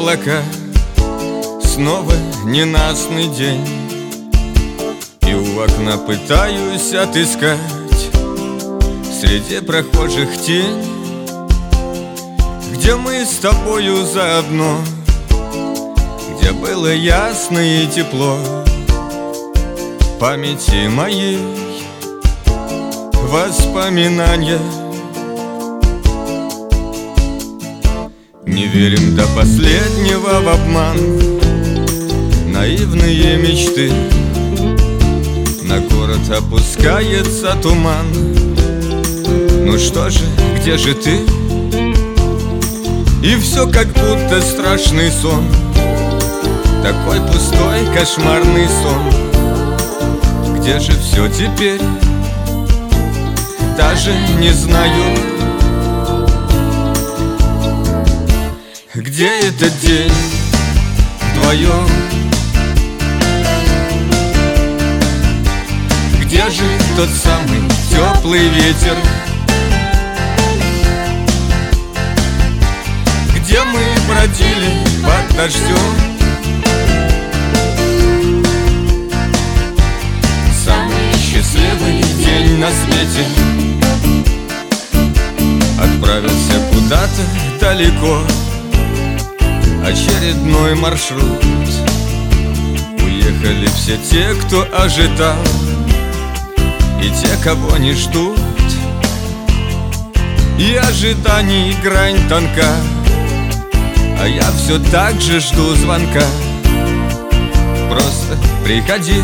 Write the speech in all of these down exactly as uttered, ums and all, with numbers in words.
облака, снова ненастный день, и у окна пытаюсь отыскать среди прохожих тень, где мы с тобою заодно, где было ясно и тепло. Памяти моей воспоминания. Не верим до последнего в обман, наивные мечты. На город опускается туман. Ну что же, где же ты? И все как будто страшный сон, такой пустой кошмарный сон. Где же все теперь? Даже не знаю. Где этот день вдвоем? Где же тот самый теплый ветер? Где мы бродили под дождем? Самый счастливый день на свете. Отправился куда-то далеко, очередной маршрут. Уехали все те, кто ожидал, и те, кого не ждут. И ожиданий грань тонка, а я все так же жду звонка. Просто приходи,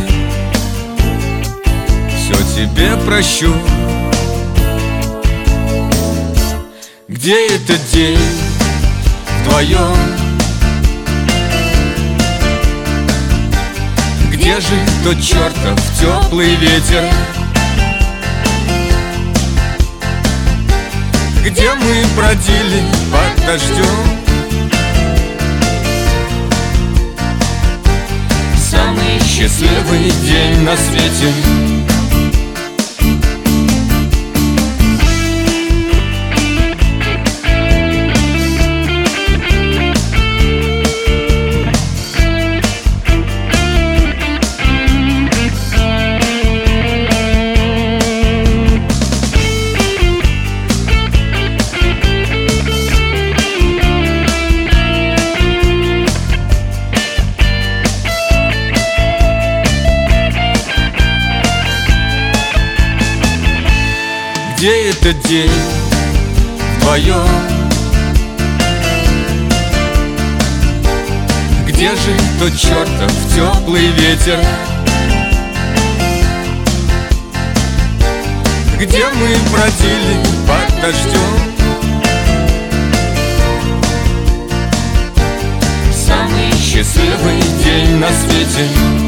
все тебе прощу. Где этот день вдвоем? Где же тот чертов теплый ветер? Где мы бродили под дождем? Самый счастливый день на свете. Где этот день вдвоем? Где же тот чертов теплый ветер? Где мы бродили под дождем? Самый счастливый день на свете.